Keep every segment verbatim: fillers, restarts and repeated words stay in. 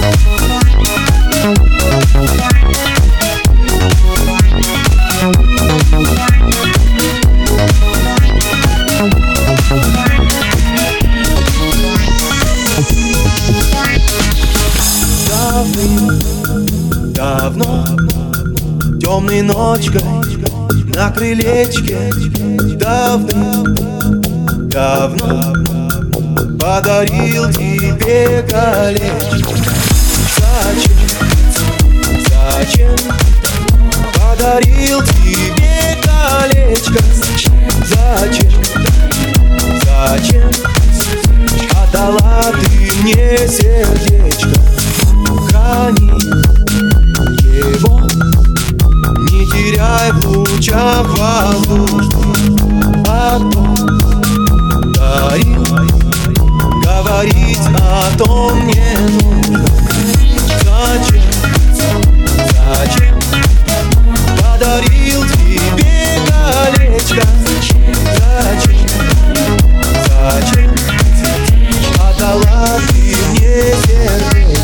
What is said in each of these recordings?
Давно, темной ночкой на крылечке давным-давно подарил тебе колечко. Зачем, зачем подарил тебе колечко? Зачем, зачем отдала ты мне сердечко? Храни его, не теряй в лучах воздушных, потом дарил, говорить о том не нужно. Зачем, зачем подарил тебе колечко? Зачем, зачем отдала ты мне сердечко?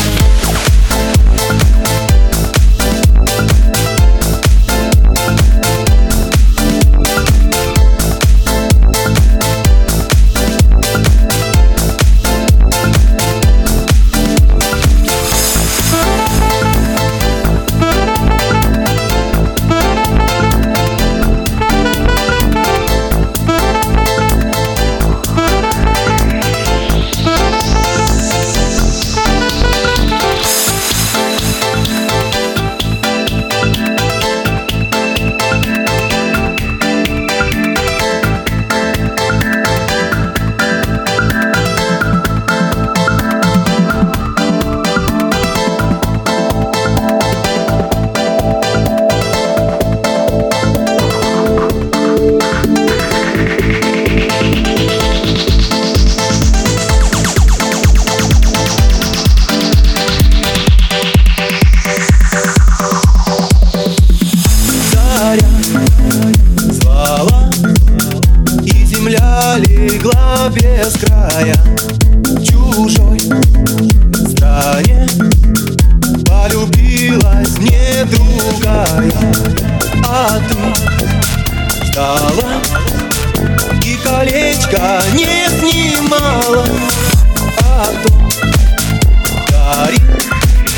Звала, и земля легла без края. В чужой стране полюбилась мне другая. А ты ждала и колечко не снимала, а то дарил,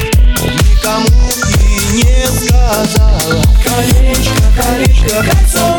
никому и не сказала. Колечко, колечко, кольцо